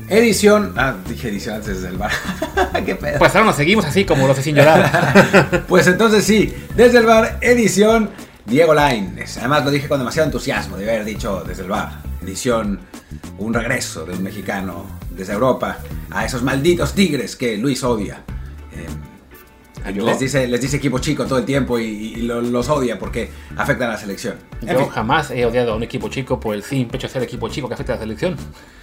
edición... dije edición antes del bar. ¿Qué pedo? Pues ahora nos seguimos así como los de Sin Llorar. Pues entonces sí, desde el bar, edición Diego Lainez. Además lo dije con demasiado entusiasmo de haber dicho desde el bar. Edición, un regreso de un mexicano desde Europa a esos malditos Tigres que Luis odia. Les dice equipo chico todo el tiempo y los odia porque afectan a la selección. Yo jamás he odiado a un equipo chico por el simple hecho de ser equipo chico que afecta a la selección.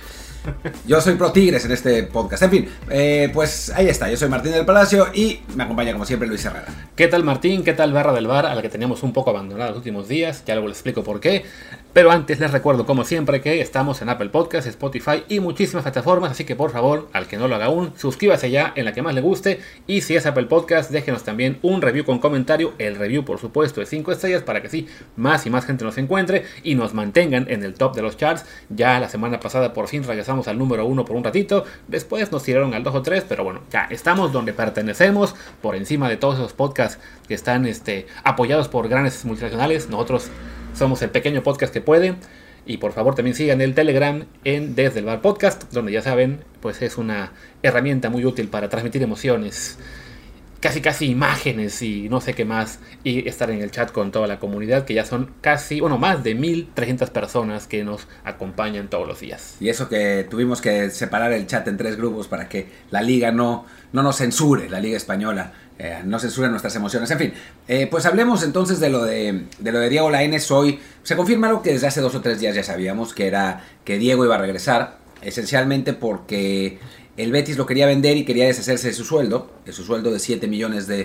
Yo soy pro Tigres en este podcast. En fin, pues ahí está. Yo soy Martín del Palacio y me acompaña como siempre Luis Herrera. ¿Qué tal Martín? ¿Qué tal Barra del Bar? A la que teníamos un poco abandonada los últimos días. Ya luego les explico por qué. Pero antes les recuerdo como siempre que estamos en Apple Podcasts, Spotify y muchísimas plataformas. Así que por favor, al que no lo haga aún, suscríbase ya en la que más le guste. Y si es Apple Podcast, déjenos también un review con comentario. El review por supuesto de 5 estrellas para que sí, más y más gente nos encuentre y nos mantengan en el top de los charts. Ya la semana pasada por fin regresamos al número 1 por un ratito. Después nos tiraron al 2 o 3, pero bueno, ya estamos donde pertenecemos, por encima de todos esos podcasts que están apoyados por grandes multinacionales. Nosotros somos el pequeño podcast que puede. Y por favor también sigan el Telegram en Desde el Bar Podcast, donde ya saben, pues es una herramienta muy útil para transmitir emociones, casi imágenes y no sé qué más, y estar en el chat con toda la comunidad, que ya son más de 1,300 personas que nos acompañan todos los días. Y eso que tuvimos que separar el chat en 3 grupos para que la liga no nos censure, la liga española no censure nuestras emociones. En fin, pues hablemos entonces de lo de Diego Lainez. Hoy se confirma algo que desde hace 2 o 3 días ya sabíamos, que era que Diego iba a regresar, esencialmente porque el Betis lo quería vender y quería deshacerse de su sueldo de 7 millones de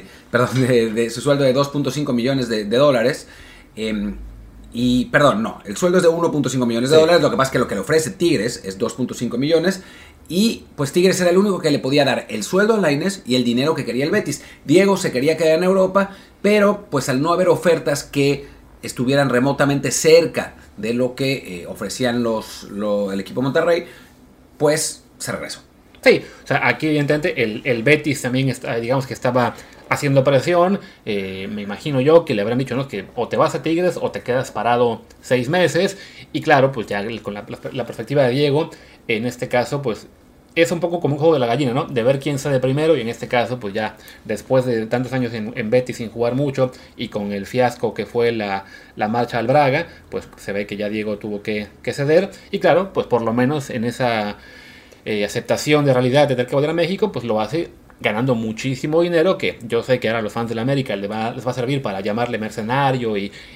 su sueldo de 2.5 millones de dólares. El sueldo es de 1.5 millones de dólares, lo que pasa es que lo que le ofrece Tigres es 2.5 millones y pues Tigres era el único que le podía dar el sueldo a Lainez y el dinero que quería el Betis. Diego se quería quedar en Europa, pero pues al no haber ofertas que estuvieran remotamente cerca de lo que ofrecían el equipo Monterrey, pues se regresó. Sí, o sea, aquí evidentemente el Betis también digamos que estaba haciendo presión. Me imagino yo que le habrán dicho, ¿no?, que o te vas a Tigres o te quedas parado 6 meses. Y claro, pues ya con la perspectiva de Diego, en este caso, pues es un poco como un juego de la gallina, ¿no? De ver quién sale primero. Y en este caso, pues ya después de tantos años en Betis sin jugar mucho y con el fiasco que fue la marcha al Braga, pues se ve que ya Diego tuvo que ceder. Y claro, pues por lo menos en esa aceptación de realidad de tener que volver a México, pues lo hace ganando muchísimo dinero, que yo sé que ahora a los fans de la América les va a servir para llamarle mercenario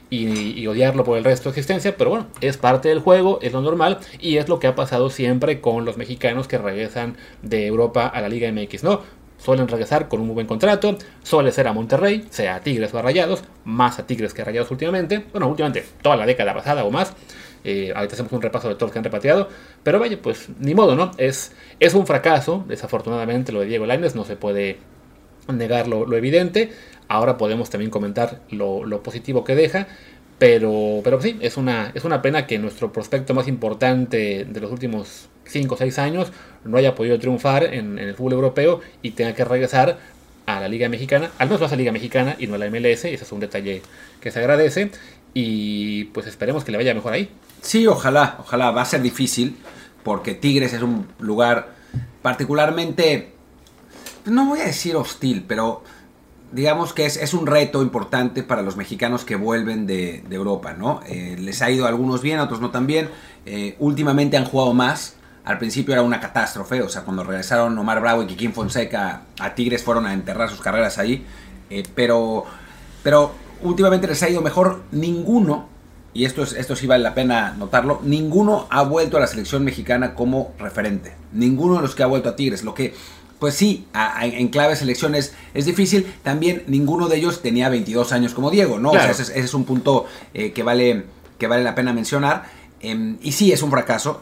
y odiarlo por el resto de existencia, pero bueno, es parte del juego, es lo normal y es lo que ha pasado siempre con los mexicanos que regresan de Europa a la Liga MX, ¿no? Suelen regresar con un muy buen contrato, suele ser a Monterrey, sea a Tigres o a Rayados, más a Tigres que a Rayados últimamente, toda la década pasada o más. Ahorita hacemos un repaso de todos los que han repatriado, pero vaya, pues ni modo, ¿no? Es un fracaso, desafortunadamente, lo de Diego Lainez, no se puede negar lo evidente. Ahora podemos también comentar lo positivo que deja, pero sí, es una pena que nuestro prospecto más importante de los últimos 5 o 6 años no haya podido triunfar en el fútbol europeo y tenga que regresar a la Liga Mexicana, al menos a la Liga Mexicana y no a la MLS. Ese es un detalle que se agradece y pues esperemos que le vaya mejor ahí. Sí, ojalá, va a ser difícil porque Tigres es un lugar particularmente, no voy a decir hostil, pero digamos que es un reto importante para los mexicanos que vuelven de Europa, ¿no? Les ha ido a algunos bien, a otros no tan bien. Últimamente han jugado más. Al principio era una catástrofe, o sea, cuando regresaron Omar Bravo y Kikín Fonseca a Tigres fueron a enterrar sus carreras ahí. Pero últimamente les ha ido mejor. Ninguno, y esto sí vale la pena notarlo, ninguno ha vuelto a la selección mexicana como referente. Ninguno de los que ha vuelto a Tigres. Lo que, pues sí, en clave selección es difícil. También ninguno de ellos tenía 22 años como Diego, ¿no? Claro. O sea, ese es un punto que vale la pena mencionar. Y sí, es un fracaso,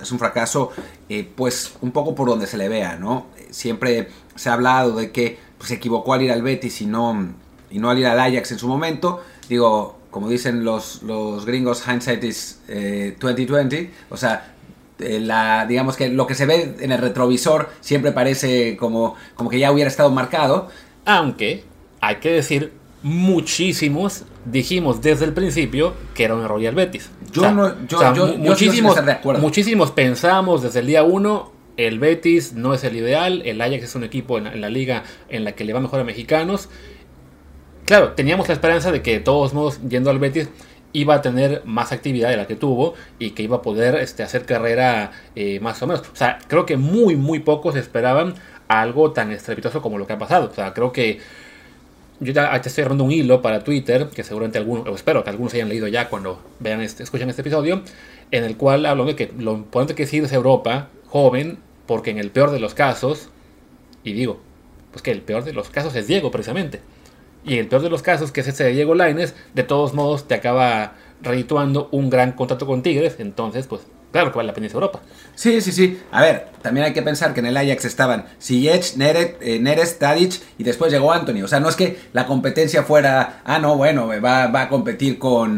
pues un poco por donde se le vea, ¿no? Siempre se ha hablado de que pues, se equivocó al ir al Betis y no al ir al Ajax en su momento. Digo, como dicen los gringos, hindsight is 2020, o sea, digamos que lo que se ve en el retrovisor siempre parece como que ya hubiera estado marcado. Aunque, hay que decir, muchísimos dijimos desde el principio que era un error y al Betis. Muchísimos Muchísimos pensamos desde el día 1, el Betis no es el ideal, el Ajax es un equipo en la liga en la que le va mejor a mexicanos. Claro, teníamos la esperanza de que de todos modos, yendo al Betis, iba a tener más actividad de la que tuvo y que iba a poder hacer carrera más o menos. O sea, creo que muy pocos esperaban algo tan estrepitoso como lo que ha pasado. O sea, creo que yo ya te estoy armando un hilo para Twitter, que seguramente algunos, o espero que algunos hayan leído ya cuando vean escuchan este episodio, en el cual hablo de que lo importante que es irse a Europa joven, porque en el peor de los casos, y digo, pues que el peor de los casos es Diego precisamente, y el peor de los casos, que es ese de Diego Lainez, de todos modos te acaba redituando un gran contrato con Tigres, entonces pues claro que vale la pena irse a Europa. Sí. A ver, también hay que pensar que en el Ajax estaban Ziyech, Neres, Tadic y después llegó Antony. O sea, no es que la competencia fuera, va a competir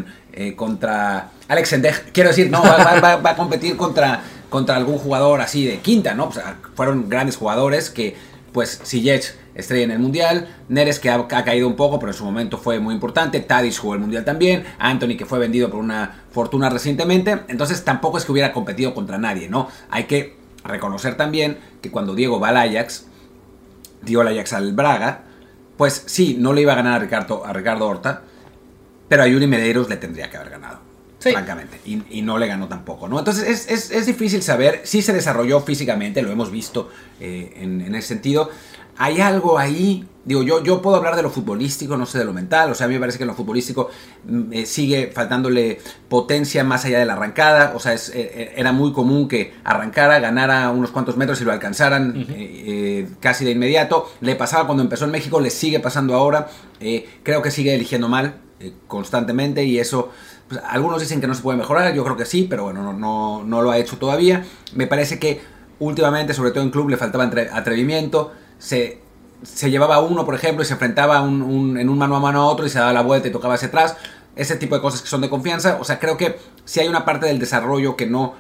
contra Alex Sendej. Quiero decir, no, va a competir contra algún jugador así de quinta, ¿no? O sea, fueron grandes jugadores que, pues, Ziyech estrella en el Mundial, Neres que ha caído un poco, pero en su momento fue muy importante, Tadic jugó el Mundial también, Antony que fue vendido por una fortuna recientemente, entonces tampoco es que hubiera competido contra nadie, ¿no? Hay que reconocer también que cuando Diego va al Ajax, dio el Ajax al Braga, pues sí, no le iba a ganar a Ricardo Horta, pero a Yuri Medeiros le tendría que haber ganado. Sí. Francamente, y no le ganó tampoco, ¿no? Entonces es difícil saber, sí se desarrolló físicamente, lo hemos visto en ese sentido. Hay algo ahí, digo, yo puedo hablar de lo futbolístico, no sé de lo mental, o sea, a mí me parece que en lo futbolístico sigue faltándole potencia más allá de la arrancada, o sea, era muy común que arrancara, ganara unos cuantos metros y lo alcanzaran casi de inmediato. Le pasaba cuando empezó en México, le sigue pasando ahora, creo que sigue eligiendo mal constantemente y eso... Pues, algunos dicen que no se puede mejorar, yo creo que sí, pero bueno, no lo ha hecho todavía. Me parece que últimamente, sobre todo en club, le faltaba atrevimiento. Se llevaba a uno, por ejemplo, y se enfrentaba en un mano a mano a otro y se daba la vuelta y tocaba hacia atrás. Ese tipo de cosas que son de confianza. O sea, creo que sí hay una parte del desarrollo que no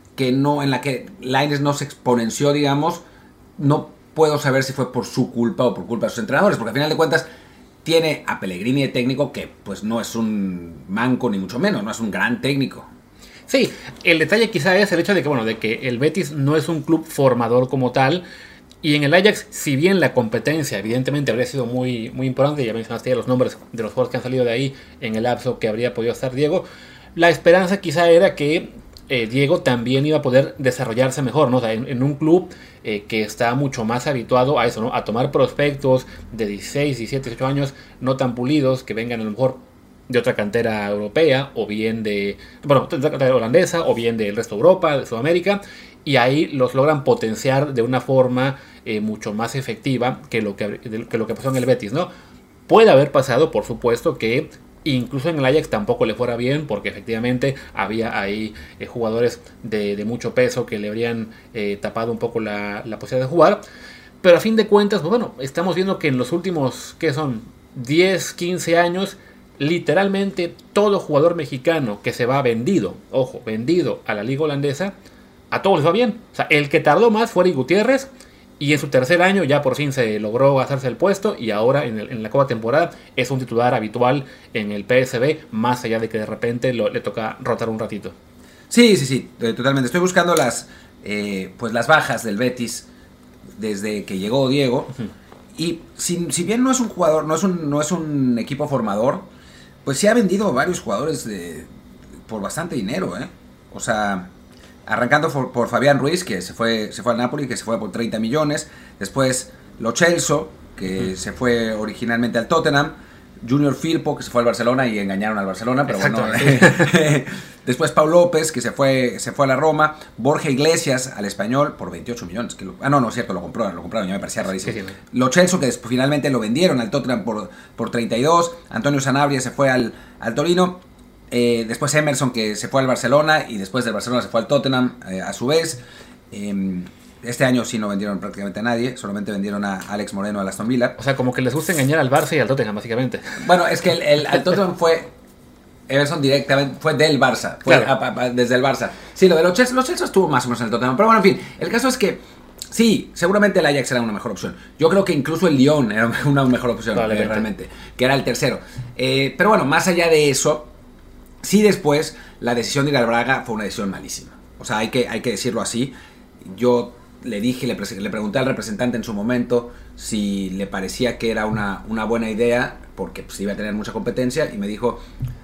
en la que Lainez no se exponenció, digamos. No puedo saber si fue por su culpa o por culpa de sus entrenadores, porque al final de cuentas tiene a Pellegrini de técnico que pues no es un manco ni mucho menos, no es un gran técnico. Sí, el detalle quizá es el hecho de que el Betis no es un club formador como tal, y en el Ajax, si bien la competencia evidentemente habría sido muy importante, ya mencionaste ya los nombres de los jugadores que han salido de ahí en el lapso que habría podido estar Diego, la esperanza quizá era que Diego también iba a poder desarrollarse mejor, ¿no? O sea, en un club que está mucho más habituado a eso, ¿no? A tomar prospectos de 16, 17, 18 años no tan pulidos, que vengan a lo mejor de otra cantera europea, o bien de otra cantera holandesa, o bien del resto de Europa, de Sudamérica, y ahí los logran potenciar de una forma mucho más efectiva que lo que pasó en el Betis, ¿no? Puede haber pasado, por supuesto, que incluso en el Ajax tampoco le fuera bien, porque efectivamente había ahí jugadores de mucho peso que le habrían tapado un poco la posibilidad de jugar. Pero a fin de cuentas, pues bueno, estamos viendo que en los últimos, ¿qué son? 10, 15 años, literalmente todo jugador mexicano que se va vendido a la liga holandesa, a todos les va bien. O sea, el que tardó más fue Eric Gutiérrez, y en su tercer año ya por fin se logró hacerse el puesto, y ahora en la cuarta temporada es un titular habitual en el PSV, más allá de que de repente le toca rotar un ratito. Sí, totalmente. Estoy buscando las bajas del Betis desde que llegó Diego. Uh-huh. Y si bien no es un jugador, no es un equipo formador, pues sí ha vendido varios jugadores por bastante dinero, ¿eh? O sea, arrancando por Fabián Ruiz, que se fue al Napoli, que se fue por 30 millones. Después Lo Celso, que se fue originalmente al Tottenham. Junior Firpo, que se fue al Barcelona y engañaron al Barcelona, pero bueno. Después Pau López, que se fue a la Roma. Borja Iglesias al Español por 28 millones. No es cierto, lo compraron, ya me parecía rarísimo. Sí. Lo Celso, que finalmente lo vendieron al Tottenham por 32. Antonio Sanabria se fue al Torino. Después Emerson, que se fue al Barcelona, y después del Barcelona se fue al Tottenham a su vez. Este año sí no vendieron prácticamente a nadie, solamente vendieron a Alex Moreno al Aston Villa. O sea, como que les gusta engañar al Barça y al Tottenham, básicamente. Bueno, es que al Tottenham fue Emerson directamente, fue del Barça, claro. Desde el Barça. Sí, lo de los Chelsea estuvo más o menos en el Tottenham, pero bueno, en fin, el caso es que sí, seguramente el Ajax era una mejor opción. Yo creo que incluso el Lyon era una mejor opción, realmente, que era el tercero. Pero bueno, más allá de eso, sí, después la decisión de ir al Braga fue una decisión malísima. O sea, hay que decirlo así. Yo le dije, le pregunté al representante en su momento si le parecía que era una buena idea, porque pues, iba a tener mucha competencia, y me dijo,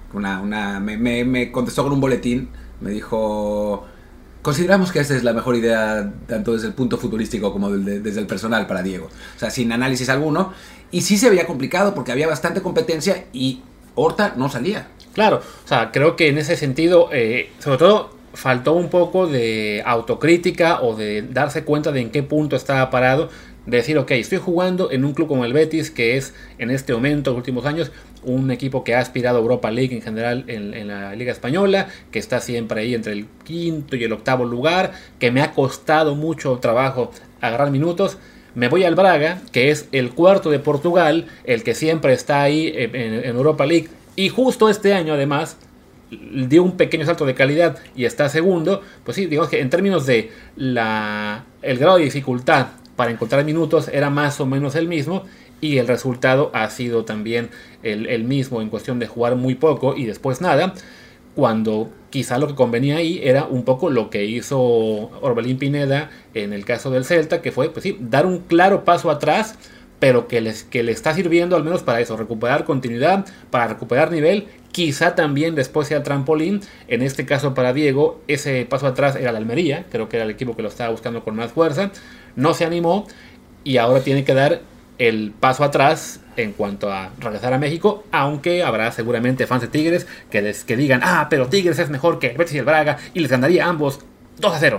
me contestó con un boletín, me dijo: consideramos que esta es la mejor idea tanto desde el punto futurístico como desde el personal para Diego. O sea, sin análisis alguno. Y sí se veía complicado porque había bastante competencia y Horta no salía. Claro, o sea, creo que en ese sentido, sobre todo, faltó un poco de autocrítica o de darse cuenta de en qué punto estaba parado. De decir, ok, estoy jugando en un club como el Betis, que es en este momento, en los últimos años, un equipo que ha aspirado a Europa League en general en la Liga Española, que está siempre ahí entre el quinto y el octavo lugar, que me ha costado mucho trabajo agarrar minutos. Me voy al Braga, que es el cuarto de Portugal, el que siempre está ahí en Europa League, y justo este año además dio un pequeño salto de calidad y está segundo. Pues sí, digamos que en términos de el grado de dificultad para encontrar minutos era más o menos el mismo, y el resultado ha sido también el mismo en cuestión de jugar muy poco y después nada, cuando quizá lo que convenía ahí era un poco lo que hizo Orbelín Pineda en el caso del Celta, que fue, pues sí, dar un claro paso atrás, pero que le está sirviendo al menos para eso, recuperar continuidad, para recuperar nivel, quizá también después sea trampolín. En este caso para Diego, ese paso atrás era la Almería, creo que era el equipo que lo estaba buscando con más fuerza, no se animó, y ahora tiene que dar el paso atrás en cuanto a regresar a México, aunque habrá seguramente fans de Tigres que digan, pero Tigres es mejor que el Betis y el Braga, y les ganaría a ambos 2-0.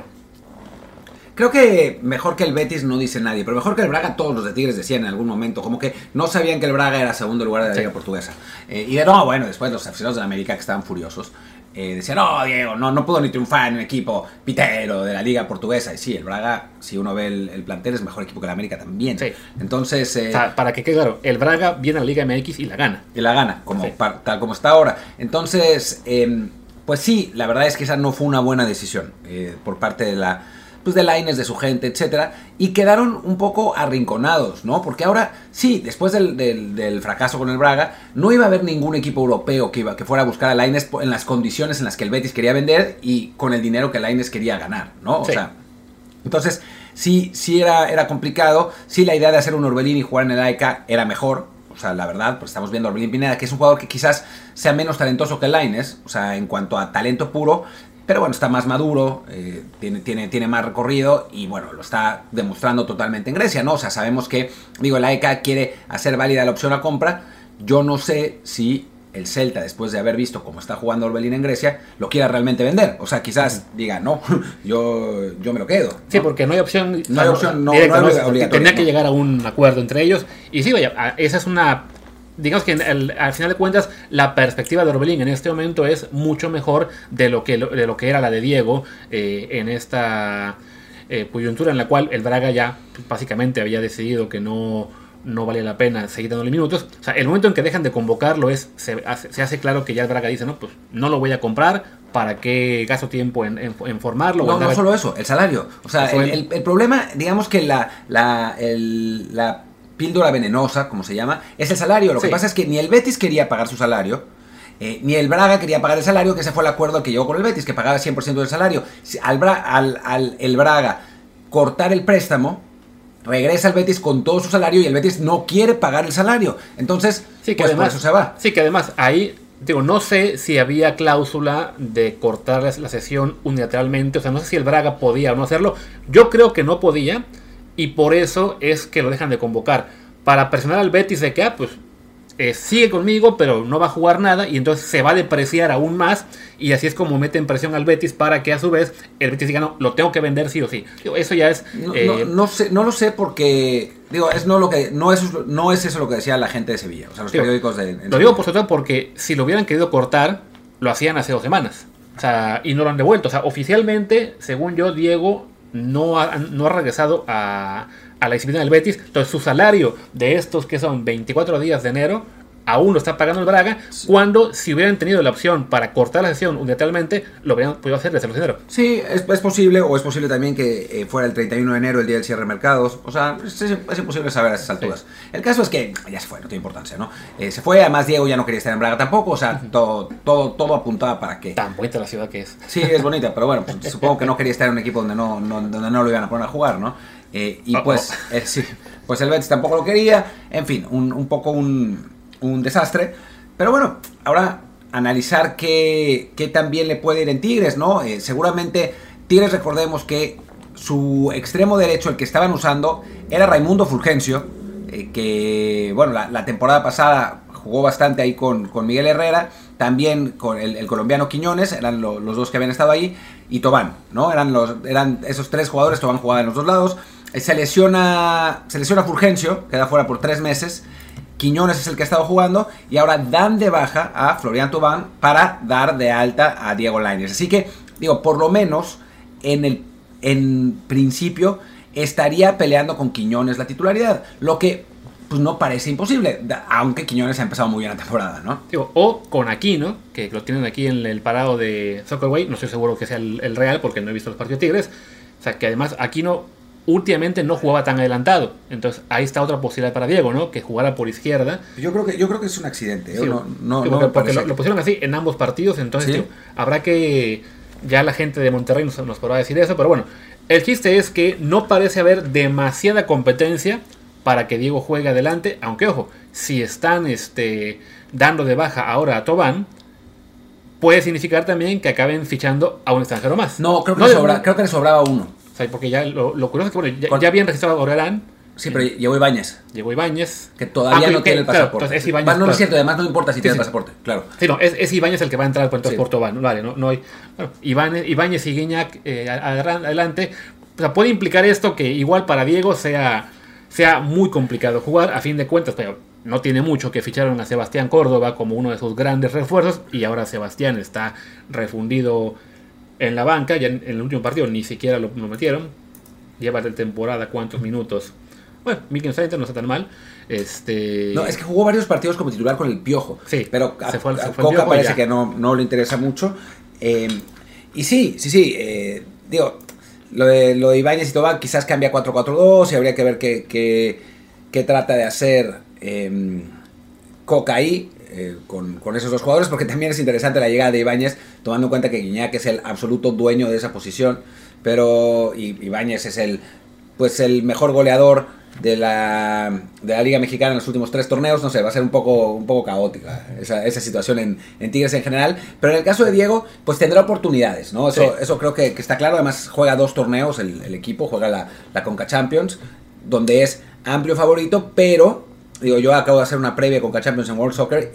Creo que mejor que el Betis no dice nadie, pero mejor que el Braga todos los de Tigres decían en algún momento, como que no sabían que el Braga era segundo lugar de la Liga Portuguesa. Después los aficionados de la América, que estaban furiosos, decían: no, Diego, no puedo ni triunfar en un equipo pitero de la Liga Portuguesa. Y sí, el Braga, si uno ve el plantel, es mejor equipo que la América también. Sí. Entonces... o sea, para que quede claro, el Braga viene a la Liga MX y la gana. Y la gana, tal como está ahora. Entonces, pues sí, la verdad es que esa no fue una buena decisión por parte de Lainez, de su gente, etcétera, y quedaron un poco arrinconados, ¿no? Porque ahora, sí, después del fracaso con el Braga, no iba a haber ningún equipo europeo que fuera a buscar a Lainez en las condiciones en las que el Betis quería vender y con el dinero que Lainez quería ganar, ¿no? O sea, entonces, sí era complicado. Sí, la idea de hacer un Orbelín y jugar en el AEK era mejor. O sea, la verdad, pues estamos viendo a Orbelín Pineda, que es un jugador que quizás sea menos talentoso que Lainez, o sea, en cuanto a talento puro, pero bueno, está más maduro, tiene más recorrido y bueno, lo está demostrando totalmente en Grecia, ¿no? O sea, sabemos que, el AEK quiere hacer válida la opción a compra. Yo no sé si el Celta, después de haber visto cómo está jugando Orbelín en Grecia, lo quiera realmente vender. O sea, quizás diga, no, yo me lo quedo, ¿no? Sí, porque no hay opción. No hay opción, no obligatoria. Tenía que llegar a un acuerdo entre ellos. Y sí, vaya, esa es una... Digamos que al final de cuentas la perspectiva de Orbelín en este momento es mucho mejor de lo que era la de Diego en esta coyuntura en la cual el Braga ya básicamente había decidido que no valía la pena seguir dándole minutos. O sea, el momento en que dejan de convocarlo se hace claro que ya el Braga dice, no, pues no lo voy a comprar, ¿para qué gasto tiempo en formarlo? No solo eso, el salario. O sea, el problema, digamos que la píldora venenosa, como se llama, es el salario. Lo que pasa es que ni el Betis quería pagar su salario, ni el Braga quería pagar el salario, que ese fue el acuerdo al que llegó con el Betis, que pagaba 100% del salario. El Braga cortar el préstamo, regresa al Betis con todo su salario y el Betis no quiere pagar el salario. Entonces, sí, que pues además, por eso se va. Sí, que además ahí, no sé si había cláusula de cortar la sesión unilateralmente. O sea, no sé si el Braga podía o no hacerlo. Yo creo que no podía. Y por eso es que lo dejan de convocar. Para presionar al Betis de que, sigue conmigo, pero no va a jugar nada. Y entonces se va a depreciar aún más. Y así es como meten presión al Betis para que a su vez el Betis diga, no, lo tengo que vender sí o sí. Eso ya es... No lo sé porque... no es eso lo que decía la gente de Sevilla. O sea, los periódicos de... Lo digo por sobre todo porque si lo hubieran querido cortar, lo hacían hace 2 semanas. O sea, y no lo han devuelto. O sea, oficialmente, según yo, Diego no ha regresado a la disciplina del Betis. Entonces su salario de estos que son 24 días de enero aún lo está pagando el Braga, cuando si hubieran tenido la opción para cortar la sesión unilateralmente, lo hubieran podido hacer desde los dinero. Sí, es posible, o es posible también que fuera el 31 de enero, el día del cierre de mercados. O sea, es imposible saber a esas alturas. Sí. El caso es que ya se fue, no tiene importancia, ¿no? Se fue, además Diego ya no quería estar en Braga tampoco, o sea, todo apuntaba para que... Tan bonita la ciudad que es. Sí, es bonita, pero bueno, pues, supongo que no quería estar en un equipo donde no lo iban a poner a jugar, ¿no? Sí, pues el Betis tampoco lo quería, en fin, un poco un desastre, pero bueno, ahora analizar qué también le puede ir en Tigres, ¿no? Seguramente Tigres, recordemos que su extremo derecho, el que estaban usando, era Raimundo Fulgencio, que bueno, la temporada pasada jugó bastante ahí con Miguel Herrera, también con el colombiano Quiñones, eran los dos que habían estado ahí, y Tobán, ¿no? Eran esos tres jugadores, Tobán jugaba en los dos lados. Se lesiona Fulgencio, queda fuera por 3 meses. Quiñones es el que ha estado jugando y ahora dan de baja a Florian Thauvin para dar de alta a Diego Lainez. Así que, digo, por lo menos en principio estaría peleando con Quiñones la titularidad, lo que pues no parece imposible, aunque Quiñones ha empezado muy bien la temporada, ¿no? Digo, o con Aquino, que lo tienen aquí en el parado de Soccerway, no estoy seguro que sea el real porque no he visto los partidos de Tigres, o sea que además Aquino últimamente no jugaba tan adelantado, entonces ahí está otra posibilidad para Diego, ¿no? Que jugara por izquierda. Yo creo que es un accidente, sí, porque lo pusieron así en ambos partidos, entonces ¿sí? Tío, habrá que, ya la gente de Monterrey nos podrá decir eso, pero bueno, el chiste es que no parece haber demasiada competencia para que Diego juegue adelante, aunque ojo, si están dando de baja ahora a Thauvin, puede significar también que acaben fichando a un extranjero más. No, creo que le sobraba uno. O sea, porque ya lo curioso es que bueno, ya habían registrado a Orelán. Sí, pero llegó Ibáñez. Que todavía no tiene el pasaporte. Claro, es Ibáñez, no es cierto, además no importa si tiene el pasaporte, claro. Sí, no, es Ibáñez el que va a entrar por Thauvin, vale, no hay. Bueno, Ibáñez y Guiñac adelante. O sea, puede implicar esto que igual para Diego sea muy complicado jugar, a fin de cuentas, pero no tiene mucho que ficharon a Sebastián Córdoba como uno de sus grandes refuerzos y ahora Sebastián está refundido en la banca, ya en el último partido ni siquiera lo metieron, lleva de temporada cuántos minutos, bueno, 1530 no está tan mal. No, es que jugó varios partidos como titular con el Piojo, sí, pero a Coca parece que no le interesa mucho, y sí, digo, lo de Ibáñez y Thauvin quizás cambia 4-4-2 y habría que ver qué trata de hacer Coca ahí con esos dos jugadores, porque también es interesante la llegada de Ibáñez, tomando en cuenta que Guiñac es el absoluto dueño de esa posición, pero Ibáñez es el mejor goleador de la Liga Mexicana en los últimos 3 torneos. No sé, va a ser un poco caótica esa situación en Tigres en general, pero en el caso de Diego pues tendrá oportunidades, ¿no? Eso creo que está claro. Además juega 2 torneos el equipo, juega la Conca Champions, donde es amplio favorito, pero digo, yo acabo de hacer una previa Conca Champions en World Soccer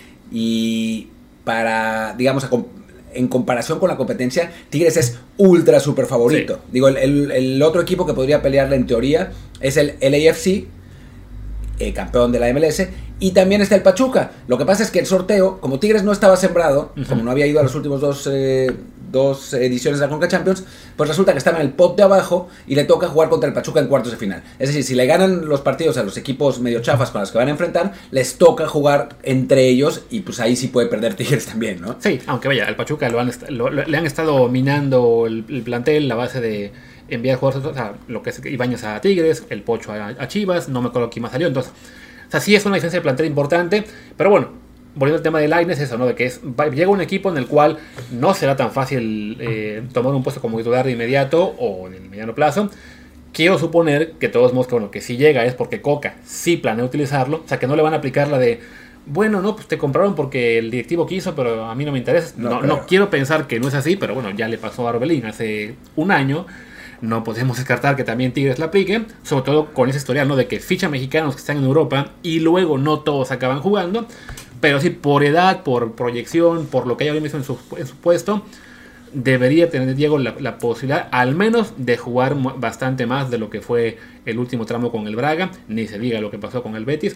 y para, digamos, en comparación con la competencia, Tigres es ultra super favorito. Sí. Digo, el otro equipo que podría pelearle en teoría es el LAFC, campeón de la MLS, y también está el Pachuca. Lo que pasa es que el sorteo, como Tigres no estaba sembrado, como no había ido a los últimos dos ediciones de la Conca Champions, pues resulta que estaba en el pot de abajo y le toca jugar contra el Pachuca en cuartos de final. Es decir, si le ganan los partidos a los equipos medio chafas con los que van a enfrentar, les toca jugar entre ellos y pues ahí sí puede perder Tigres también, ¿no? Sí, aunque vaya, al Pachuca le han estado minando el plantel, la base de enviar jugadores, o sea, lo que es Ibáñez a Tigres, el Pocho a Chivas, no me acuerdo quién más salió, entonces, o sea, sí es una diferencia de plantel importante, pero bueno, volviendo al tema de Lainez, eso, ¿no? De que llega un equipo en el cual no será tan fácil tomar un puesto como titular de inmediato o en el mediano plazo. Quiero suponer que de todos modos, que si llega es porque Coca sí planea utilizarlo, o sea, que no le van a aplicar la de, bueno, no, pues te compraron porque el directivo quiso, pero a mí no me interesa. No quiero pensar que no es así, pero bueno, ya le pasó a Orbelín hace un año. No podemos descartar que también Tigres la aplique, sobre todo con ese historial, ¿no? De que ficha mexicanos que están en Europa y luego no todos acaban jugando. Pero sí, por edad, por proyección, por lo que haya visto en su puesto, debería tener Diego la posibilidad, al menos, de jugar bastante más de lo que fue el último tramo con el Braga. Ni se diga lo que pasó con el Betis.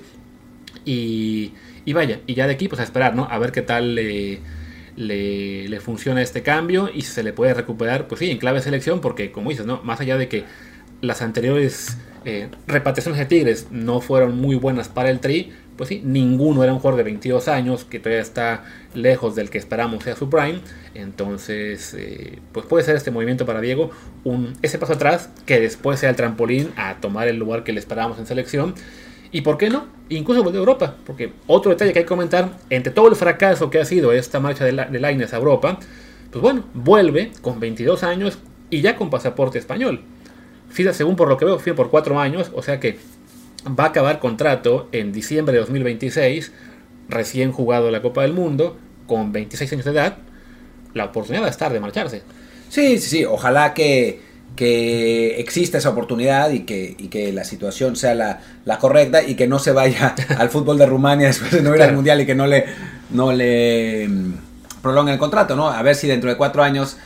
Y vaya, y ya de aquí, pues a esperar, ¿no? A ver qué tal le funciona este cambio y si se le puede recuperar, pues sí, en clave de selección, porque como dices, ¿no? Más allá de que las anteriores repatriaciones de Tigres no fueron muy buenas para el Tri, pues sí, ninguno era un jugador de 22 años, que todavía está lejos del que esperamos sea su prime. Entonces, pues puede ser este movimiento para Diego ese paso atrás, que después sea el trampolín a tomar el lugar que le esperábamos en selección. Y por qué no, incluso volver a Europa, porque otro detalle que hay que comentar, entre todo el fracaso que ha sido esta marcha de Lainez a Europa, pues bueno, vuelve con 22 años y ya con pasaporte español. FIFA, según por lo que veo, firma por 4 años, o sea que va a acabar contrato en diciembre de 2026, recién jugado la Copa del Mundo, con 26 años de edad. La oportunidad va a estar de marcharse. Sí, ojalá que exista esa oportunidad y que la situación sea la correcta y que no se vaya al fútbol de Rumania después de no ir al Mundial y que no le prolongue el contrato, ¿no? A ver si dentro de 4 años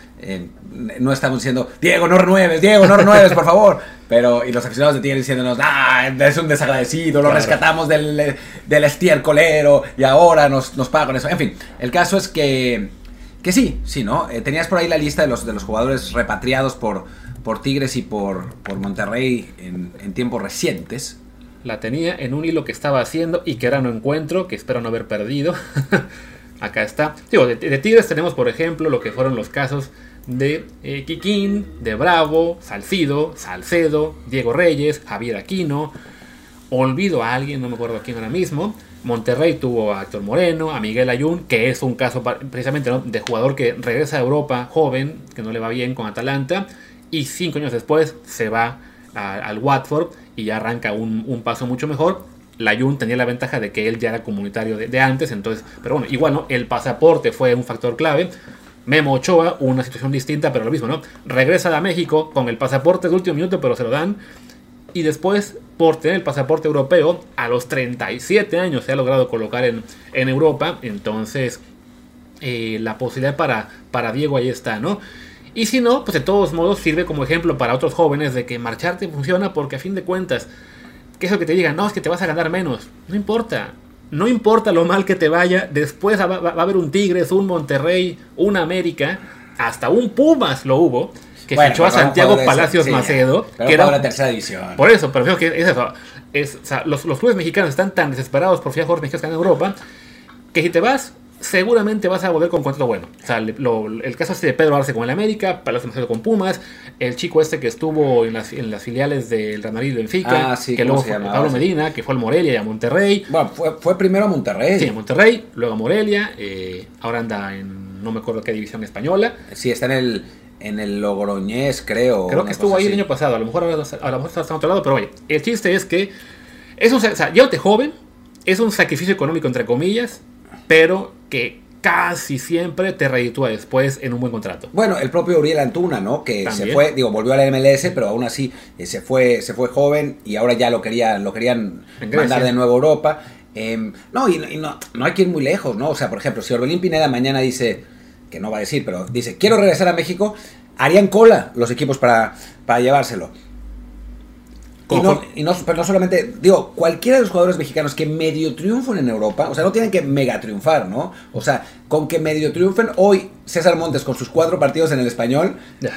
no estamos diciendo Diego, no renueves, por favor. Y los aficionados de Tigres diciéndonos, es un desagradecido, lo rescatamos del estiércolero y ahora nos paga con eso. En fin, el caso es que sí, ¿no? Tenías por ahí la lista de los jugadores repatriados por Tigres y por Monterrey en tiempos recientes. La tenía en un hilo que estaba haciendo y que ahora no encuentro, que espero no haber perdido. Acá está. Digo, de Tigres tenemos, por ejemplo, lo que fueron los casos de Kikín, de Bravo, Salcedo, Diego Reyes, Javier Aquino. Olvido a alguien, no me acuerdo a quién ahora mismo. Monterrey tuvo a Héctor Moreno, a Miguel Ayun, que es un caso precisamente, ¿no?, de jugador que regresa a Europa joven, que no le va bien con Atalanta, y 5 años después se va al Watford y ya arranca un paso mucho mejor. Ayun tenía la ventaja de que él ya era comunitario de antes, entonces, pero bueno, igual, ¿no?, el pasaporte fue un factor clave. Memo Ochoa, una situación distinta, pero lo mismo, ¿no? Regresa a México con el pasaporte de último minuto, pero se lo dan. Y después, por tener el pasaporte europeo, a los 37 años se ha logrado colocar en Europa. Entonces, la posibilidad para Diego ahí está, ¿no? Y si no, pues de todos modos sirve como ejemplo para otros jóvenes de que marcharte funciona, porque a fin de cuentas, ¿qué es lo que te digan? No, es que te vas a ganar menos. No importa. No importa lo mal que te vaya. Después va a haber un Tigres, un Monterrey, un América, hasta un Pumas lo hubo, que fichó a Santiago Palacios Macedo, que era la tercera división. Por eso, pero creo que es eso. O sea, los clubes mexicanos están tan desesperados por fichar jugadores mexicanos en Europa, que si te vas, seguramente vas a volver con contrato bueno. O sea, el caso de Pedro Arce con el América, Palacios Macedo con Pumas, el chico que estuvo en las filiales del Real Madrid y Benfica, que luego fue Pablo Medina, que fue al Morelia y a Monterrey. Bueno, fue primero a Monterrey. Sí, a Monterrey, luego a Morelia, ahora anda en no me acuerdo qué división española. Sí, está en el Logroñés, creo. Creo que estuvo ahí el año pasado, a lo mejor está a otro lado, pero oye, el chiste es que es llévate joven, es un sacrificio económico entre comillas, pero que casi siempre te reditúa después en un buen contrato. Bueno, el propio Uriel Antuna, ¿no? Que también se fue, volvió a la MLS, pero aún así se fue joven y ahora ya lo querían mandar de nuevo a Europa. No hay que ir muy lejos, ¿no? O sea, por ejemplo, si Orbelín Pineda mañana dice, que no va a decir, pero dice, quiero regresar a México, harían cola los equipos para llevárselo. Pero no solamente, cualquiera de los jugadores mexicanos que medio triunfan en Europa, o sea, no tienen que mega triunfar, ¿no? O sea, con que medio triunfen, hoy César Montes con sus 4 partidos en el Español,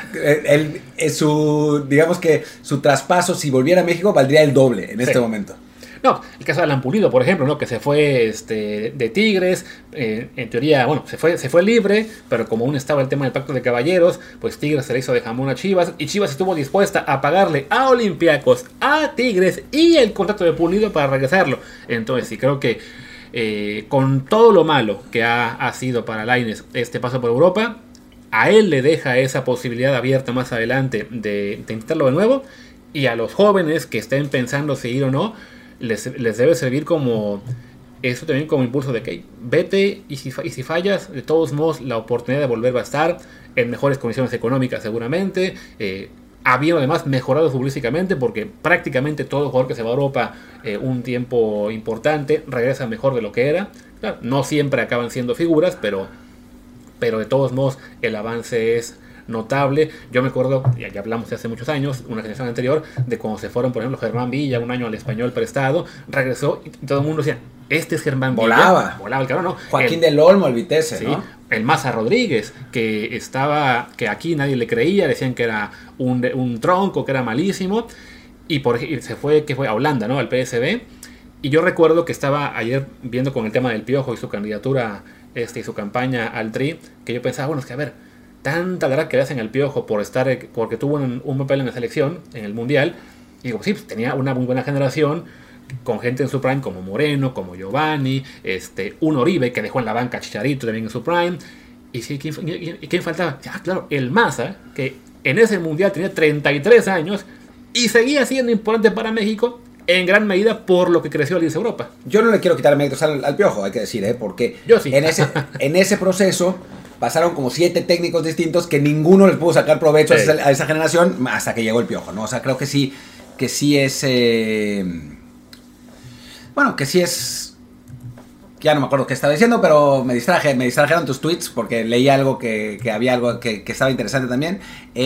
digamos que su traspaso, si volviera a México, valdría el doble en este momento. No, el caso de Alan Pulido, por ejemplo, ¿no?, que se fue de Tigres, en teoría, bueno, se fue libre, pero como aún estaba el tema del pacto de caballeros, pues Tigres se le hizo de jamón a Chivas, y Chivas estuvo dispuesta a pagarle a Olympiacos, a Tigres y el contrato de Pulido para regresarlo. Entonces sí, creo que con todo lo malo que ha sido para Lainez este paso por Europa, a él le deja esa posibilidad abierta más adelante de intentarlo de nuevo, y a los jóvenes que estén pensando si ir o no, les debe servir como eso también, como impulso de que vete, y si fallas, de todos modos la oportunidad de volver va a estar en mejores condiciones económicas seguramente, habiendo además mejorado futbolísticamente, porque prácticamente todo jugador que se va a Europa un tiempo importante regresa mejor de lo que era. Claro, no siempre acaban siendo figuras, pero de todos modos el avance es notable. Yo me acuerdo, ya hablamos de hace muchos años, una generación anterior, de cuando se fueron, por ejemplo, Germán Villa, un año al Español prestado, regresó y todo el mundo decía, este es Germán Villa. Volaba el cabrón, ¿no? Joaquín del Olmo, el Vitesse, sí, ¿no? El Maza Rodríguez, que aquí nadie le creía, decían que era un tronco, que era malísimo, y se fue a Holanda, ¿no?, al PSV, Y yo recuerdo que estaba ayer viendo con el tema del Piojo y su candidatura y su campaña al Tri, que yo pensaba, bueno, es que a ver, tanta verdad que le hacen al Piojo porque tuvo un papel en la selección, en el Mundial, y digo, sí, pues tenía una muy buena generación, con gente en su prime como Moreno, como Giovanni, un Oribe que dejó en la banca a Chicharito también en su prime, y sí, ¿quién faltaba? Ah, claro, el Maza, que en ese Mundial tenía 33 años, y seguía siendo importante para México, en gran medida por lo que creció Alianza Europa. Yo no le quiero quitar méritos al Piojo, hay que decir, porque yo sí. en ese proceso pasaron como 7 técnicos distintos que ninguno les pudo sacar provecho a esa generación hasta que llegó el Piojo, ¿no? O sea, creo que sí es... bueno, que sí es... Ya no me acuerdo qué estaba diciendo, pero me distrajeron tus tweets porque leí algo que había algo que estaba interesante también.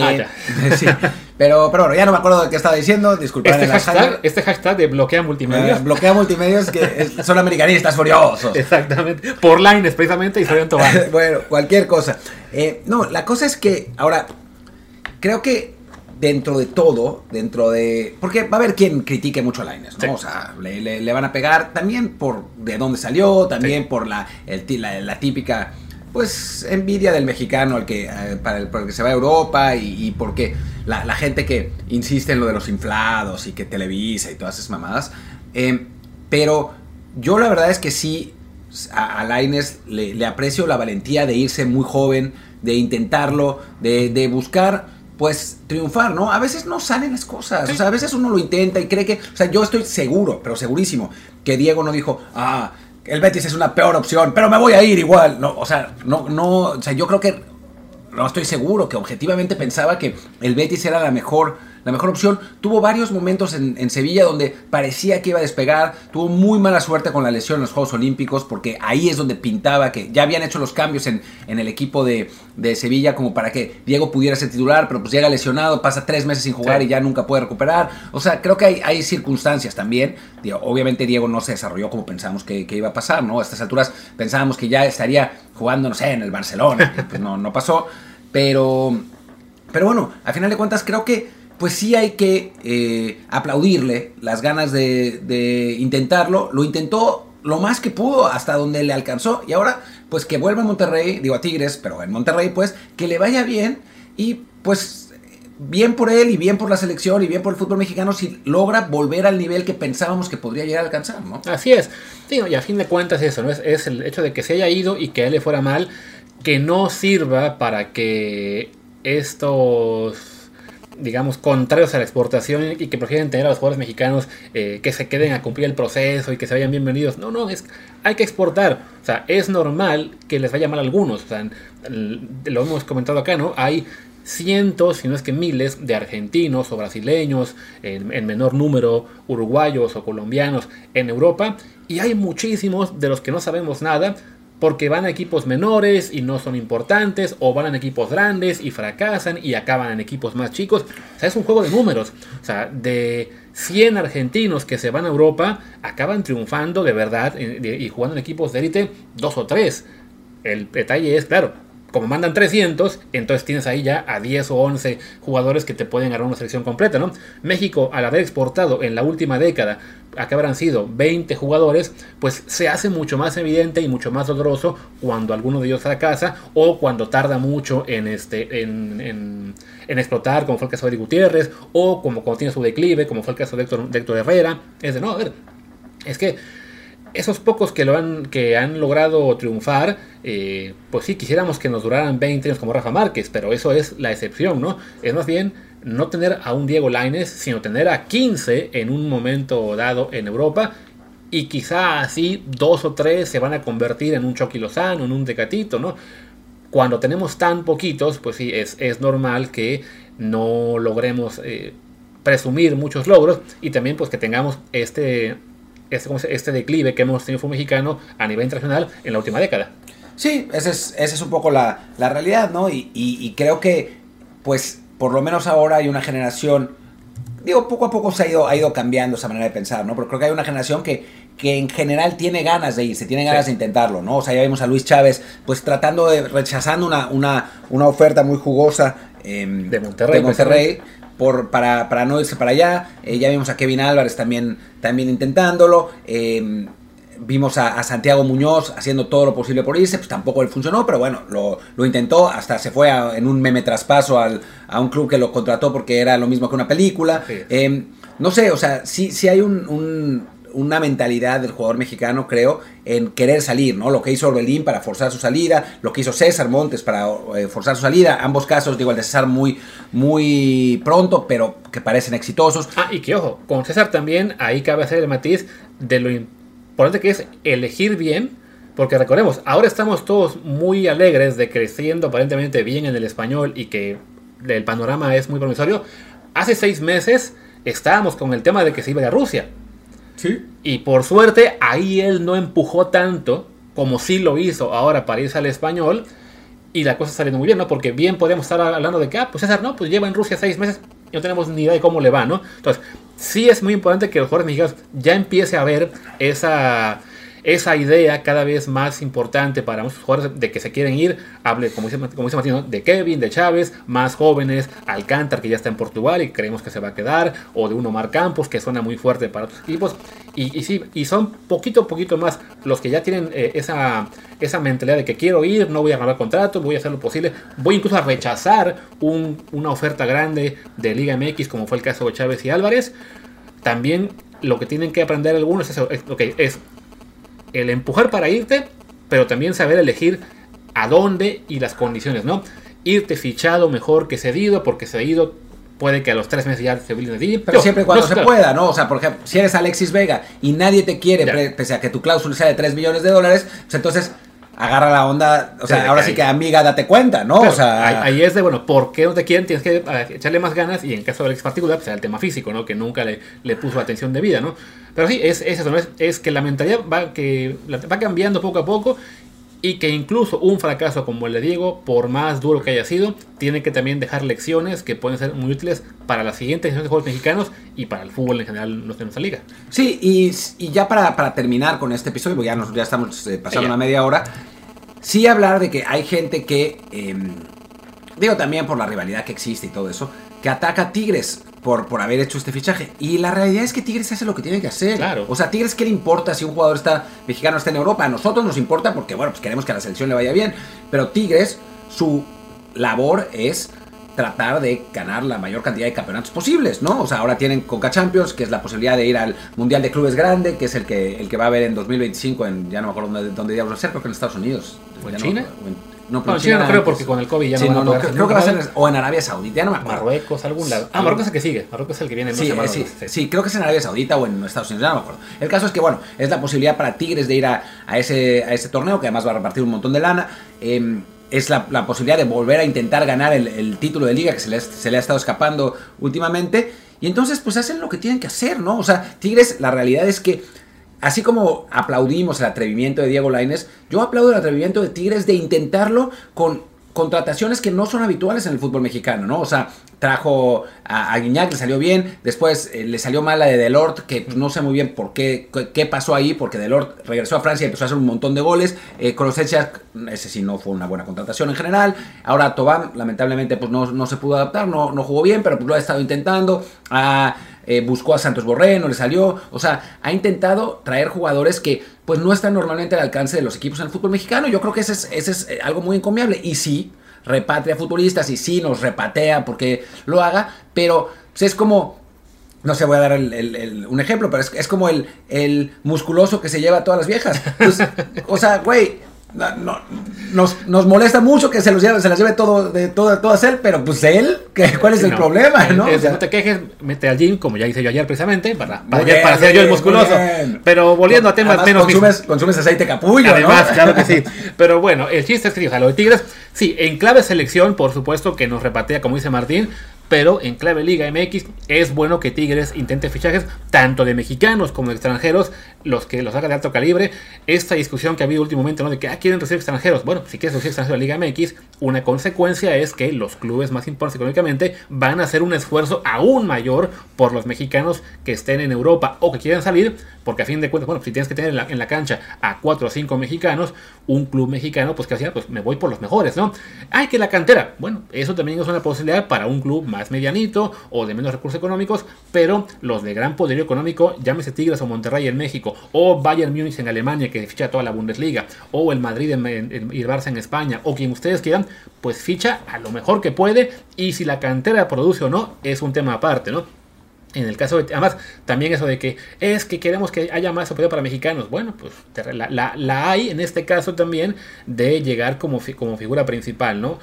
Sí, pero bueno, ya no me acuerdo de qué estaba diciendo, disculpad. Este hashtag de bloquea multimedios. Bloquea multimedios, que son americanistas furiosos. Exactamente, por Lines precisamente y Fabián Tobán. Bueno, cualquier cosa. No, la cosa es que ahora, creo que dentro de todo, porque va a haber quien critique mucho a Lainez, ¿no? Sí. O sea, le van a pegar también por de dónde salió, también por la típica, pues, envidia del mexicano al que para el que se va a Europa y porque la gente que insiste en lo de los inflados y que Televisa y todas esas mamadas. Pero yo la verdad es que sí, a Lainez le aprecio la valentía de irse muy joven, de intentarlo, de buscar, pues, triunfar, ¿no? A veces no salen las cosas, sí. O sea, a veces uno lo intenta y cree que, o sea, yo estoy seguro, pero segurísimo, que Diego no dijo, el Betis es una peor opción, pero me voy a ir igual, no, o sea, o sea, yo creo que, no estoy seguro, que objetivamente pensaba que el Betis era la mejor opción. Tuvo varios momentos en Sevilla donde parecía que iba a despegar, tuvo muy mala suerte con la lesión en los Juegos Olímpicos, porque ahí es donde pintaba que ya habían hecho los cambios en el equipo de Sevilla como para que Diego pudiera ser titular, pero pues llega lesionado, pasa 3 meses sin jugar, sí, y ya nunca puede recuperar. O sea, creo que hay circunstancias también. Obviamente Diego no se desarrolló como pensábamos que iba a pasar, ¿no? A estas alturas pensábamos que ya estaría jugando, no sé, en el Barcelona, y pues no pasó. Pero bueno, al final de cuentas creo que pues sí hay que aplaudirle las ganas de intentarlo. Lo intentó lo más que pudo hasta donde le alcanzó. Y ahora, pues que vuelva a Monterrey, digo a Tigres, pero en Monterrey, pues que le vaya bien. Y pues bien por él y bien por la selección y bien por el fútbol mexicano si logra volver al nivel que pensábamos que podría llegar a alcanzar, ¿no? Así es. Sí, y a fin de cuentas eso, ¿no? Es el hecho de que se haya ido y que a él le fuera mal, que no sirva para que estos, digamos, contrarios a la exportación y que prefieren tener a los jugadores mexicanos que se queden a cumplir el proceso y que se vayan bienvenidos. No, hay que exportar. O sea, es normal que les vaya mal a algunos. O sea, lo hemos comentado acá, ¿no? Hay cientos, si no es que miles, de argentinos o brasileños, en menor número, uruguayos o colombianos en Europa. Y hay muchísimos de los que no sabemos nada, porque van a equipos menores y no son importantes, o van a equipos grandes y fracasan y acaban en equipos más chicos. O sea, es un juego de números. O sea, de 100 argentinos que se van a Europa, acaban triunfando de verdad y jugando en equipos de élite 2 o 3. El detalle es, claro, como mandan 300, entonces tienes ahí ya a 10 o 11 jugadores que te pueden ganar una selección completa, ¿no? México, al haber exportado en la última década, acá habrán sido 20 jugadores, pues se hace mucho más evidente y mucho más doloroso cuando alguno de ellos fracasa o cuando tarda mucho en explotar, como fue el caso de Eric Gutiérrez, o como cuando tiene su declive, como fue el caso de Héctor Herrera. No, a ver, es que esos pocos que han logrado triunfar, pues sí, quisiéramos que nos duraran 20 años como Rafa Márquez, pero eso es la excepción, ¿no? Es más bien no tener a un Diego Lainez, sino tener a 15 en un momento dado en Europa, y quizá así 2 o 3 se van a convertir en un Chucky Lozano, en un Tecatito, ¿no? Cuando tenemos tan poquitos, pues sí, es normal que no logremos presumir muchos logros, y también pues que tengamos este declive que hemos tenido el fútbol mexicano a nivel internacional en la última década. Sí, esa es un poco la realidad, ¿no? Y creo que, pues, por lo menos ahora hay una generación, digo, poco a poco se ha ido cambiando esa manera de pensar, ¿no? Pero creo que hay una generación que en general tiene ganas de irse, tiene ganas de intentarlo, ¿no? O sea, ya vimos a Luis Chávez, pues, rechazando una oferta muy jugosa de Monterrey. para no irse para allá. Ya vimos a Kevin Álvarez también intentándolo. Vimos a Santiago Muñoz haciendo todo lo posible por irse, pues tampoco le funcionó, pero bueno, lo intentó, hasta se fue en un meme traspaso a un club que lo contrató porque era lo mismo que una película. Sí. No sé, o sea, sí hay una mentalidad del jugador mexicano, creo, en querer salir, ¿no? Lo que hizo Orbelín para forzar su salida, lo que hizo César Montes para forzar su salida, ambos casos, digo, el de César muy pronto, pero que parecen exitosos. Y que ojo, con César también, ahí cabe hacer el matiz de lo importante que es elegir bien, porque recordemos, ahora estamos todos muy alegres de creciendo aparentemente bien en el español y que el panorama es muy promisorio. Hace 6 meses estábamos con el tema de que se iba a Rusia. Sí. Y por suerte, ahí él no empujó tanto como sí lo hizo ahora para irse al español. Y la cosa está saliendo muy bien, ¿no? Porque bien podemos estar hablando de que, pues César, no, pues lleva en Rusia 6 meses y no tenemos ni idea de cómo le va, ¿no? Entonces, sí es muy importante que los jugadores mexicanos ya empiece a ver esa idea cada vez más importante para muchos jugadores de que se quieren ir. Hable, como dice Martín, ¿no? De Kevin, de Chávez, más jóvenes, Alcántara, que ya está en Portugal y creemos que se va a quedar, o de un Omar Campos, que suena muy fuerte para otros equipos. Y son poquito a poquito más los que ya tienen esa mentalidad de que quiero ir, no voy a renovar contrato, voy a hacer lo posible, voy incluso a rechazar una oferta grande de Liga MX, como fue el caso de Chávez y Álvarez. También lo que tienen que aprender algunos es el empujar para irte, pero también saber elegir a dónde y las condiciones, ¿no? Irte fichado mejor que cedido, porque cedido puede que a los 3 meses ya se olviden de ti. Pero siempre cuando se pueda, ¿no? O sea, por ejemplo, si eres Alexis Vega y nadie te quiere, pese a que tu cláusula sea de $3 millones, pues entonces agarra la onda, o sea, ahora sí que amiga, date cuenta, ¿no? Claro, o sea, ahí es de, bueno, ¿por qué no te quieren? Tienes que echarle más ganas, y en caso de Alex particular, pues era el tema físico, ¿no? Que nunca le puso atención debida, ¿no? Pero sí, es eso, ¿no? Es que la mentalidad va cambiando poco a poco, y que incluso un fracaso como el de Diego, por más duro que haya sido, tiene que también dejar lecciones que pueden ser muy útiles para las siguientes generaciones de jugadores mexicanos y para el fútbol en general en nuestra liga. Sí, y ya para terminar con este episodio, porque ya estamos pasando una media hora, sí hablar de que hay gente que, digo también por la rivalidad que existe y todo eso, que ataca a Tigres por haber hecho este fichaje. Y la realidad es que Tigres hace lo que tiene que hacer. Claro. O sea, Tigres, ¿qué le importa si un jugador mexicano está en Europa? A nosotros nos importa porque, bueno, pues queremos que a la selección le vaya bien. Pero Tigres, su labor es tratar de ganar la mayor cantidad de campeonatos posibles, ¿no? O sea, ahora tienen Conca Champions, que es la posibilidad de ir al Mundial de Clubes Grande, que es el que va a haber en 2025 ya no me acuerdo dónde diablos va a ser, creo que en Estados Unidos. ¿O en China? No, en China no creo, porque con el COVID ya no van a creo que va a ser o en Arabia Saudita, ya no me acuerdo. Marruecos, algún lado. Marruecos es el que sigue. Marruecos es el que viene. Sí, creo que es en Arabia Saudita o en Estados Unidos, ya no me acuerdo. El caso es que, bueno, es la posibilidad para Tigres de ir a ese torneo, que además va a repartir un montón de lana. Es la posibilidad de volver a intentar ganar el título de liga que se le ha estado escapando últimamente. Y entonces, pues hacen lo que tienen que hacer, ¿no? O sea, Tigres, la realidad es que, así como aplaudimos el atrevimiento de Diego Lainez, yo aplaudo el atrevimiento de Tigres de intentarlo con contrataciones que no son habituales en el fútbol mexicano, ¿no? O sea, trajo a Guiñac, le salió bien, después le salió mal la de Delort, que no sé muy bien por qué pasó ahí, porque Delort regresó a Francia y empezó a hacer un montón de goles. Krosechak, ese sí no fue una buena contratación en general. Ahora Tobán, lamentablemente, pues no se pudo adaptar, no jugó bien, pero pues lo ha estado intentando. Buscó a Santos Borré, no le salió. O sea, ha intentado traer jugadores que pues no están normalmente al alcance de los equipos en el fútbol mexicano. Yo creo que ese es algo muy encomiable. Y sí, repatria futbolistas y sí nos repatea porque lo haga, pero pues, es como, no sé, voy a dar un ejemplo, pero es como el musculoso que se lleva a todas las viejas. Pues, o sea, güey, nos molesta mucho que se las lleve todas él, pero pues él, ¿cuál es el problema? ¿No? O sea, no te quejes, mete al gym, como ya hice yo ayer precisamente, para ser yo el musculoso. Pero volviendo a temas menos... Consumes aceite capullo, además, ¿no? Claro que sí. Pero bueno, el chiste es que, o sea, lo de Tigres, sí, en clave selección, por supuesto que nos repatea, como dice Martín, pero en clave Liga MX es bueno que Tigres intente fichajes tanto de mexicanos como de extranjeros, los que los haga de alto calibre. Esta discusión que ha habido últimamente, ¿no? De que quieren recibir extranjeros. Bueno, si quieres recibir extranjeros de Liga MX, una consecuencia es que los clubes más importantes económicamente van a hacer un esfuerzo aún mayor por los mexicanos que estén en Europa o que quieran salir, porque a fin de cuentas, bueno, si tienes que tener en la cancha a 4 o 5 mexicanos, un club mexicano, pues que hacía, pues me voy por los mejores, ¿no? Que la cantera, bueno, eso también es una posibilidad para un club más más medianito o de menos recursos económicos, pero los de gran poderío económico, llámese Tigres o Monterrey en México, o Bayern Múnich en Alemania, que ficha toda la Bundesliga, o el Madrid y el Barça en España, o quien ustedes quieran, pues ficha a lo mejor que puede, y si la cantera produce o no, es un tema aparte, ¿no? En el caso de, además, también eso de que es que queremos que haya más apoyo para mexicanos. Bueno, pues la hay en este caso también de llegar como figura principal, ¿no?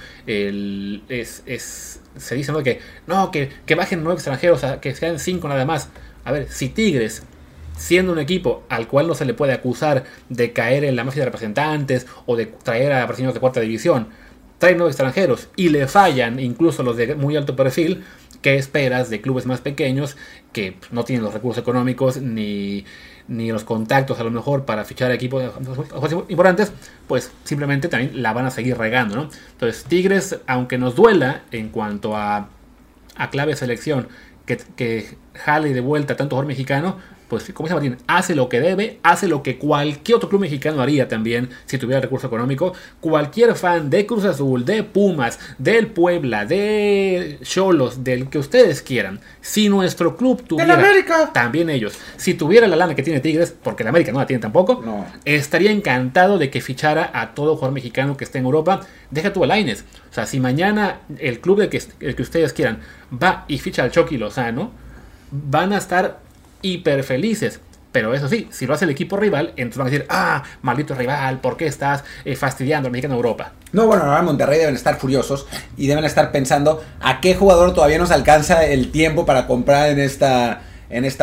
Se dice, ¿no? Que bajen 9 extranjeros, que sean 5 nada más. A ver, si Tigres, siendo un equipo al cual no se le puede acusar de caer en la mafia de representantes o de traer a brasileños de cuarta división, trae 9 extranjeros y le fallan incluso los de muy alto perfil, ¿qué esperas de clubes más pequeños que no tienen los recursos económicos ni los contactos a lo mejor para fichar equipos importantes? Pues simplemente también la van a seguir regando, ¿no? Entonces Tigres, aunque nos duela en cuanto a clave selección que jale de vuelta tanto jugador mexicano, pues como dice Martín, hace lo que debe, hace lo que cualquier otro club mexicano haría también si tuviera recurso económico. Cualquier fan de Cruz Azul, de Pumas, del Puebla, de Xolos, del que ustedes quieran, si nuestro club tuviera, América, también ellos, si tuviera la lana que tiene Tigres, porque la América no la tiene tampoco, no, estaría encantado de que fichara a todo jugador mexicano que esté en Europa. Deja tú a Lainez. O sea, si mañana el club el que ustedes quieran va y ficha al Chucky Lozano, van a estar hiper felices, pero eso sí, si lo hace el equipo rival, entonces van a decir, maldito rival, ¿por qué estás fastidiando al mexicano de Europa? No, bueno, ahora en Monterrey deben estar furiosos y deben estar pensando a qué jugador todavía nos alcanza el tiempo para comprar en este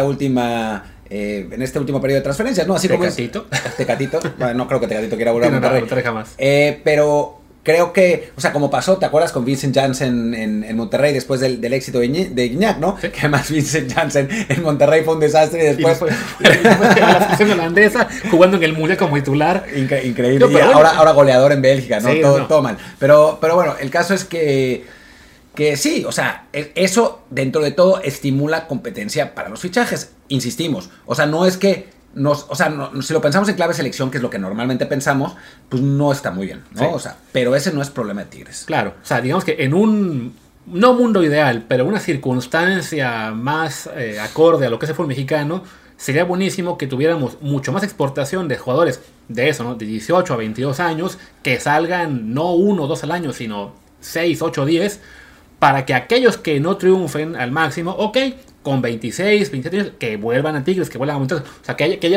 último periodo de transferencias, ¿no? Así Tecatito. Como es Tecatito. Bueno, no creo que Tecatito quiera volver a Monterrey. No, jamás. Pero creo que, o sea, como pasó, ¿te acuerdas con Vincent Janssen en Monterrey después del éxito de Gignac, ¿no? Sí. Que además Vincent Janssen en Monterrey fue un desastre y después fue la selección holandesa jugando en el Mundial como titular. Increíble. No, y ahora goleador en Bélgica, ¿no? Sí, todo mal. Pero bueno, el caso es que sí, o sea, eso dentro de todo estimula competencia para los fichajes. Insistimos, o sea, no es que si lo pensamos en clave selección, que es lo que normalmente pensamos, pues no está muy bien, ¿no? Sí. O sea, pero ese no es problema de Tigres. Claro, o sea, digamos que en un, no mundo ideal, pero una circunstancia más acorde a lo que es el fútbol mexicano, sería buenísimo que tuviéramos mucho más exportación de jugadores de eso, ¿no? De 18 a 22 años, que salgan no 1 o 2 al año, sino 6, 8, 10, para que aquellos que no triunfen al máximo, ok, con 26, 27 años, que vuelvan a Tigres, que vuelvan a Monterrey. O sea, que haya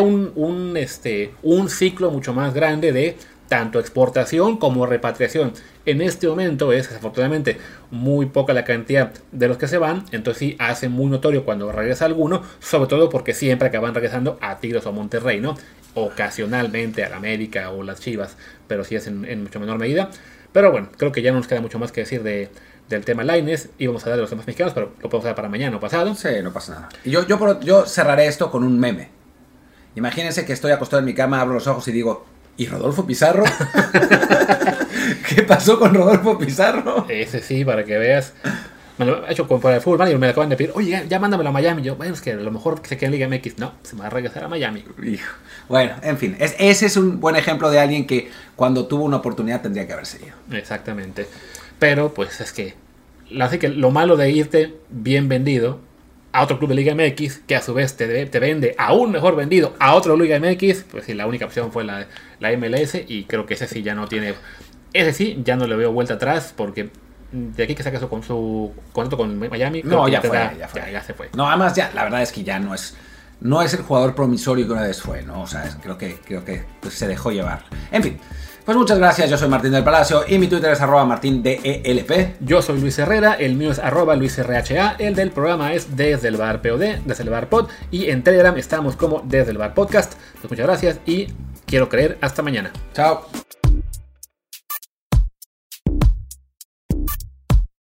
un ciclo mucho más grande de tanto exportación como repatriación. En este momento es, desafortunadamente, muy poca la cantidad de los que se van. Entonces sí hace muy notorio cuando regresa alguno, sobre todo porque siempre acaban regresando a Tigres o Monterrey, ¿no? Ocasionalmente a la América o las Chivas, pero sí es en mucho menor medida. Pero bueno, creo que ya no nos queda mucho más que decir del tema Lainez. Íbamos a hablar de los temas mexicanos, pero lo podemos hablar para mañana o pasado. Sí, no pasa nada. Y yo cerraré esto con un meme. Imagínense que estoy acostado en mi cama, abro los ojos y digo, ¿y Rodolfo Pizarro? ¿Qué pasó con Rodolfo Pizarro? Ese sí, para que veas. Me lo he hecho para el fútbol, y me acaban de pedir, oye, ya mándamelo a Miami. Yo, bueno, es que a lo mejor se queda en Liga MX. No, se me va a regresar a Miami. Hijo. Bueno, en fin, ese es un buen ejemplo de alguien que cuando tuvo una oportunidad tendría que haberse ido. Exactamente. Pero pues es que lo malo de irte bien vendido a otro club de Liga MX, que a su vez te vende aún mejor vendido a otro Liga MX, pues sí, la única opción fue la MLS, y creo que ese sí ya no le veo vuelta atrás, porque de aquí que saca con su contrato con Miami, no, ya fue. Ya se fue. No, además ya, la verdad es que ya no es el jugador promisorio que una vez fue, ¿no? O sea, creo que pues, se dejó llevar. En fin. Pues muchas gracias, yo soy Martín del Palacio y mi Twitter es @martindelp. Yo soy Luis Herrera, el mío es @LuisRHA, el del programa es Desde el Bar POD, Desde el Bar Pod, y en Telegram estamos como Desde el Bar Podcast. Pues muchas gracias y quiero creer, hasta mañana. Chao.